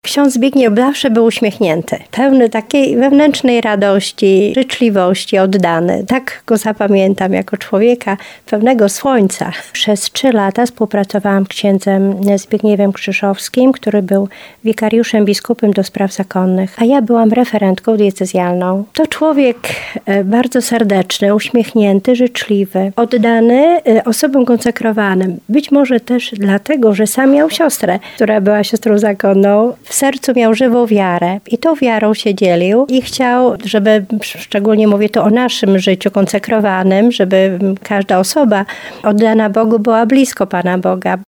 ksiądz Zbigniew zawsze był uśmiechnięty, pełny takiej wewnętrznej radości, życzliwości, oddany. Tak go zapamiętam jako człowieka pełnego słońca. Przez 3 lata współpracowałam z księdzem Zbigniewem Krzyżowskim, który był wikariuszem biskupem do spraw zakonnych, a ja byłam referentką diecezjalną. To człowiek bardzo serdeczny, uśmiechnięty, życzliwy, oddany osobom konsekrowanym. Być może też dlatego, że sam miał siostrę, która była siostrą zakonną. W sercu miał żywą wiarę i tą wiarą się dzielił i chciał, żeby, szczególnie mówię tu o naszym życiu konsekrowanym, żeby każda osoba oddana Bogu była blisko Pana Boga.